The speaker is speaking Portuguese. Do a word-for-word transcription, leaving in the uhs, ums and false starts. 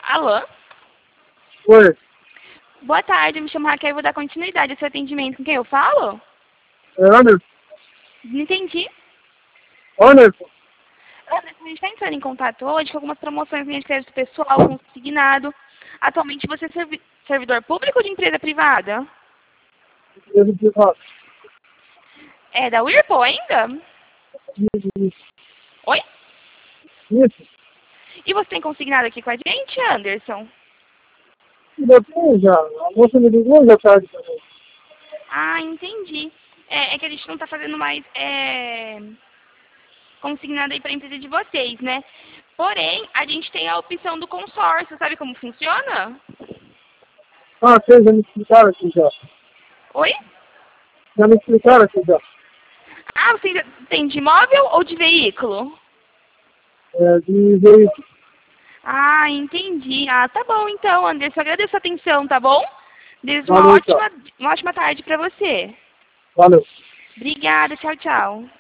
Alô? Oi, Boa tarde, me chamo Raquel e vou dar continuidade ao seu atendimento. Com quem eu falo? é Anderson. Não entendi. Anderson, Anderson, a gente está entrando em contato hoje com algumas promoções de crédito pessoal, consignado. Atualmente você é servi servidor público ou de empresa privada? eu te falo. É da Whirlpool ainda? Isso, isso. Oi? Isso. E você tem consignado aqui com a gente, Anderson? Ainda tem já. A moça me ligou já tarde também. Ah, entendi. É, é que a gente não está fazendo mais é, consignado aí para a empresa de vocês, né? Porém, a gente tem a opção do consórcio. Sabe como funciona? Ah, sei, já me explicaram aqui já. Oi? Já me explicaram aqui já. Ah, você ainda tem de imóvel ou de veículo? É, de veículo. Ah, entendi. Ah, tá bom então, Anderson. Agradeço a atenção, tá bom? Desejo uma Valeu, tchau. ótima, uma ótima tarde para você. Valeu. Obrigada, tchau, tchau.